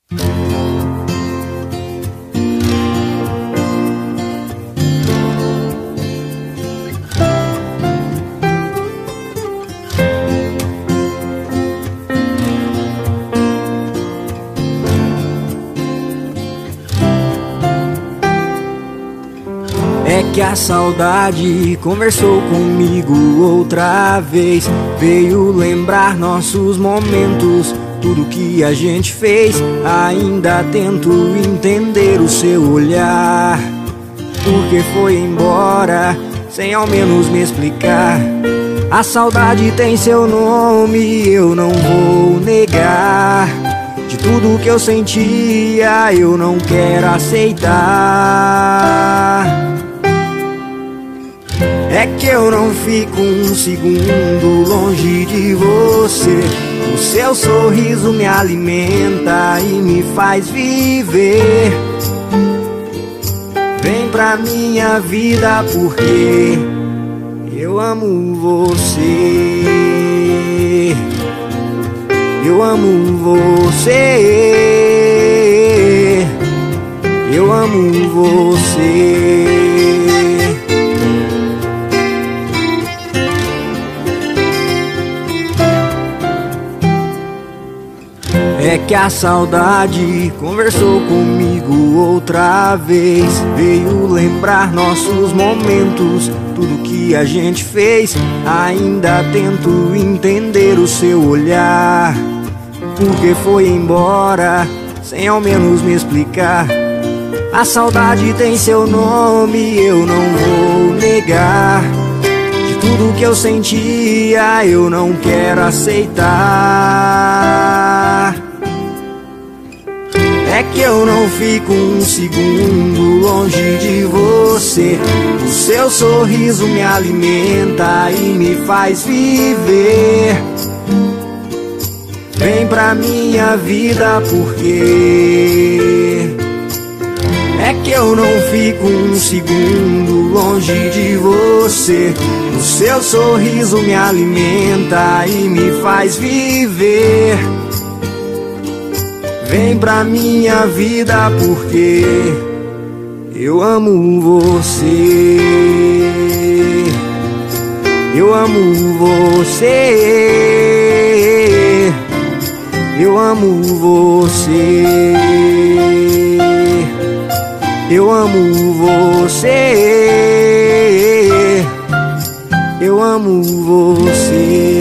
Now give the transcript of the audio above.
É que a saudade conversou comigo outra vez. Veio lembrar nossos momentos, tudo que a gente fez. Ainda tento entender o seu olhar, porque foi embora sem ao menos me explicar. A saudade tem seu nome, eu não vou negar. De tudo que eu sentia, eu não quero aceitar. É que eu não fico um segundo longe de você. O seu sorriso me alimenta e me faz viver. Vem pra minha vida porque eu amo você. Eu amo você. Eu amo você. É que a saudade conversou comigo outra vez. Veio lembrar nossos momentos, tudo que a gente fez. Ainda tento entender o seu olhar, porque foi embora sem ao menos me explicar. A saudade tem seu nome, eu não vou negar. De tudo que eu sentia, eu não quero aceitar. É que eu não fico um segundo longe de você. O seu sorriso me alimenta e me faz viver. Vem pra minha vida porque é que eu não fico um segundo longe de você. O seu sorriso me alimenta e me faz viver. Vem pra minha vida porque eu amo você. Eu amo você. Eu amo você. Eu amo você. Eu amo você.